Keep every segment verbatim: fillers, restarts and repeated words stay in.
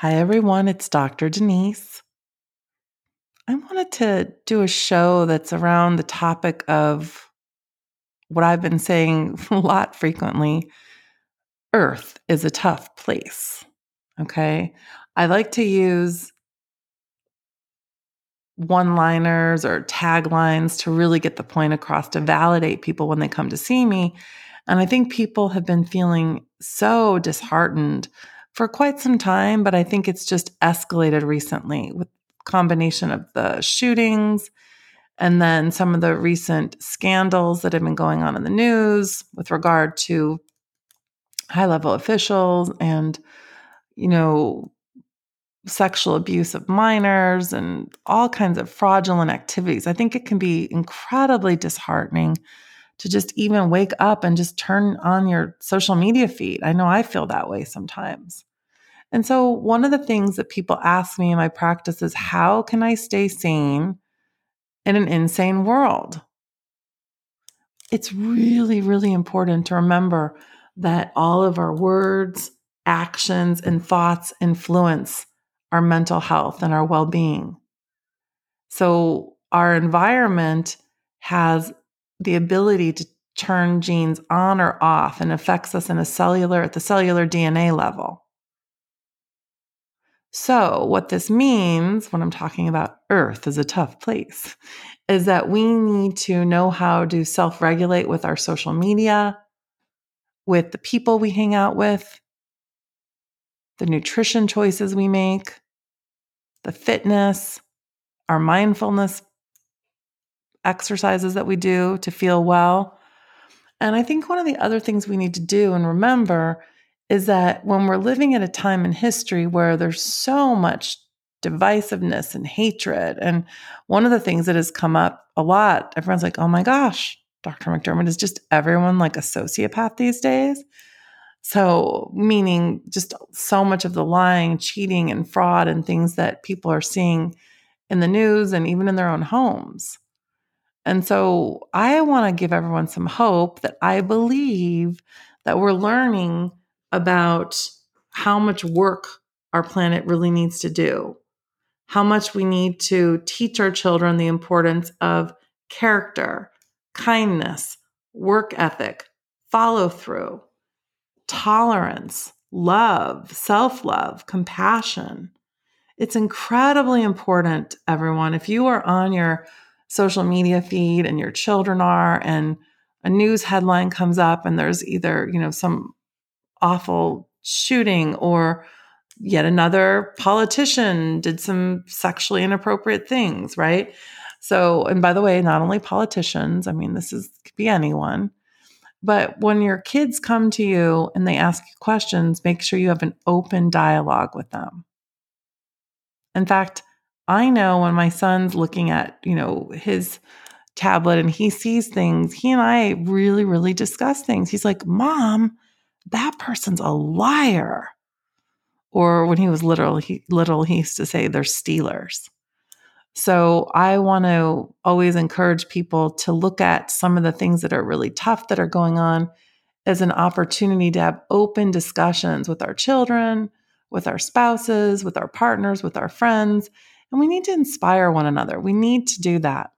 Hi, everyone. It's Doctor Denise. I wanted to do a show that's around the topic of what I've been saying a lot frequently. Earth is a tough place. Okay. I like to use one-liners or taglines to really get the point across to validate people when they come to see me. And I think people have been feeling so disheartened for quite some time, but I think it's just escalated recently with combination of the shootings and then some of the recent scandals that have been going on in the news with regard to high-level officials and, you know, sexual abuse of minors and all kinds of fraudulent activities. I think it can be incredibly disheartening to just even wake up and just turn on your social media feed. I know I feel that way sometimes. And so one of the things that people ask me in my practice is, how can I stay sane in an insane world? It's really, really important to remember that all of our words, actions, and thoughts influence our mental health and our well-being. So our environment has the ability to turn genes on or off and affects us in a cellular, at the cellular D N A level. So what this means when I'm talking about Earth is a tough place is that we need to know how to self-regulate with our social media, with the people we hang out with, the nutrition choices we make, the fitness, our mindfulness exercises that we do to feel well. And I think one of the other things we need to do and remember is that when we're living at a time in history where there's so much divisiveness and hatred, and one of the things that has come up a lot, everyone's like, oh my gosh, Doctor McDermott, is just everyone like a sociopath these days? So, meaning just so much of the lying, cheating, and fraud and things that people are seeing in the news and even in their own homes. And so I want to give everyone some hope that I believe that we're learning about how much work our planet really needs to do, how much we need to teach our children the importance of character, kindness, work ethic, follow through, tolerance, love, self-love, compassion. It's incredibly important, everyone. If you are on your social media feed and your children are, and a news headline comes up and there's either, you know, some awful shooting or yet another politician did some sexually inappropriate things, right? So, and by the way, not only politicians, I mean, this is could be anyone. But when your kids come to you and they ask you questions, make sure you have an open dialogue with them. In fact, I know when my son's looking at, you know, his tablet and he sees things, he and I really, really discuss things. He's like, Mom, that person's a liar. Or when he was little, he little, he used to say they're stealers. So I want to always encourage people to look at some of the things that are really tough that are going on as an opportunity to have open discussions with our children, with our spouses, with our partners, with our friends. And we need to inspire one another. We need to do that.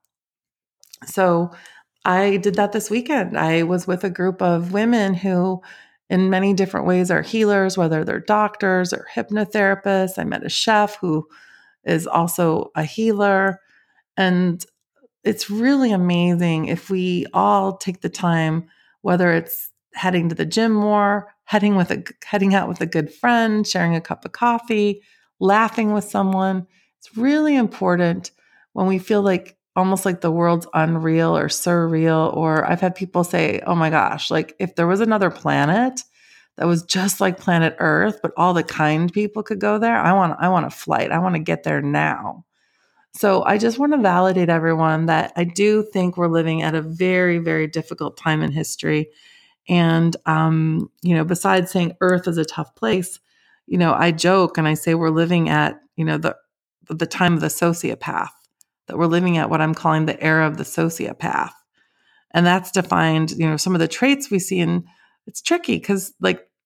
So I did that this weekend. I was with a group of women who, in many different ways, are healers, whether they're doctors or hypnotherapists. I met a chef who is also a healer. And it's really amazing if we all take the time, whether it's heading to the gym more, heading with a heading out with a good friend, sharing a cup of coffee, laughing with someone. It's really important when we feel like almost like the world's unreal or surreal. Or I've had people say, oh my gosh, like if there was another planet that was just like planet Earth, but all the kind people could go there, I want I want a flight. I want to get there now. So I just want to validate everyone that I do think we're living at a very, very difficult time in history. And, um, you know, besides saying Earth is a tough place, you know, I joke and I say we're living at, you know, the the time of the sociopath, that we're living at what I'm calling the era of the sociopath. And that's defined, you know, some of the traits we see. And it's tricky because like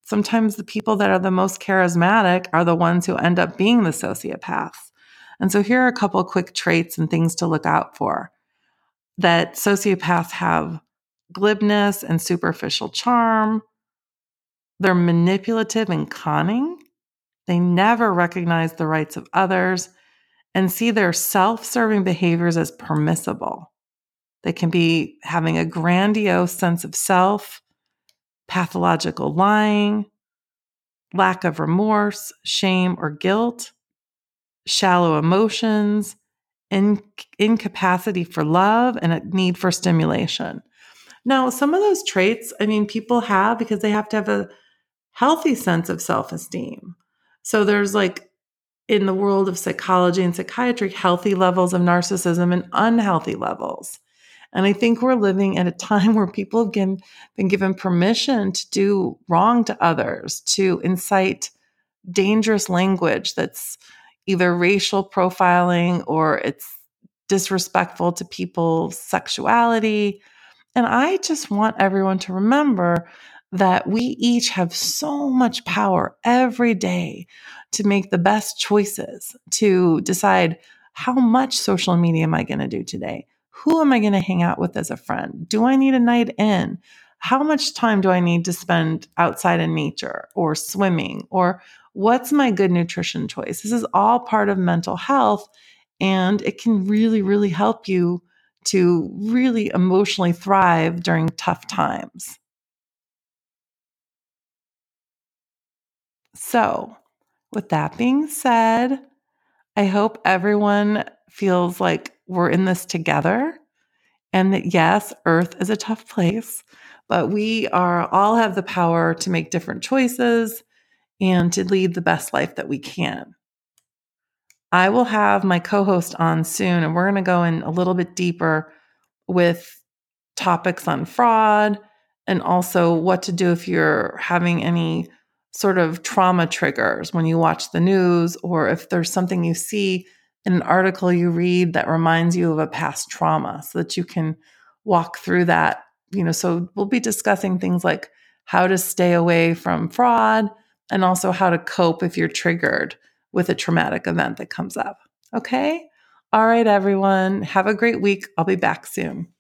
sometimes the people that are the most charismatic are the ones who end up being the sociopaths. And so here are a couple of quick traits and things to look out for. That sociopaths have glibness and superficial charm. They're manipulative and conning. They never recognize the rights of others and see their self-serving behaviors as permissible. They can be having a grandiose sense of self, pathological lying, lack of remorse, shame, or guilt, shallow emotions, in- incapacity for love, and a need for stimulation. Now, some of those traits, I mean, people have because they have to have a healthy sense of self-esteem. So there's like in the world of psychology and psychiatry, healthy levels of narcissism and unhealthy levels. And I think we're living at a time where people have been, been given permission to do wrong to others, to incite dangerous language that's either racial profiling or it's disrespectful to people's sexuality. And I just want everyone to remember that we each have so much power every day to make the best choices, to decide how much social media am I going to do today? Who am I going to hang out with as a friend? Do I need a night in? How much time do I need to spend outside in nature or swimming? Or what's my good nutrition choice? This is all part of mental health, and it can really, really help you to really emotionally thrive during tough times. So, with that being said, I hope everyone feels like we're in this together and that yes, Earth is a tough place, but we are all have the power to make different choices and to lead the best life that we can. I will have my co-host on soon, and we're going to go in a little bit deeper with topics on fraud and also what to do if you're having any sort of trauma triggers when you watch the news, or if there's something you see in an article you read that reminds you of a past trauma, so that you can walk through that. You know, so we'll be discussing things like how to stay away from fraud and also how to cope if you're triggered with a traumatic event that comes up. Okay? All right, everyone. Have a great week. I'll be back soon.